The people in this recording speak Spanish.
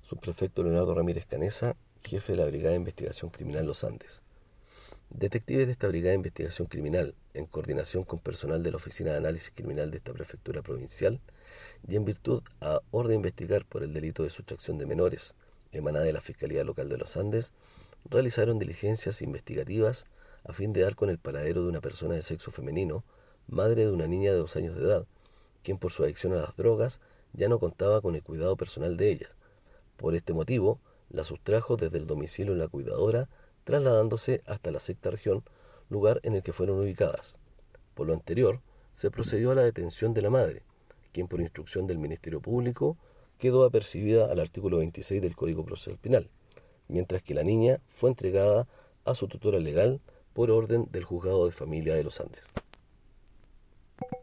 Subprefecto Leonardo Ramírez Canesa, jefe de la Brigada de Investigación Criminal Los Andes. Detectives de esta Brigada de Investigación Criminal, en coordinación con personal de la Oficina de Análisis Criminal de esta Prefectura Provincial, y en virtud a orden de investigar por el delito de sustracción de menores, emanada de la Fiscalía Local de Los Andes, realizaron diligencias investigativas a fin de dar con el paradero de una persona de sexo femenino, madre de una niña de 2 años de edad, quien por su adicción a las drogas ya no contaba con el cuidado personal de ellas. Por este motivo, la sustrajo desde el domicilio de la cuidadora, trasladándose hasta la sexta región, lugar en el que fueron ubicadas. Por lo anterior, se procedió a la detención de la madre, quien por instrucción del Ministerio Público quedó apercibida al artículo 26 del Código Procesal Penal, mientras que la niña fue entregada a su tutora legal por orden del Juzgado de Familia de Los Andes.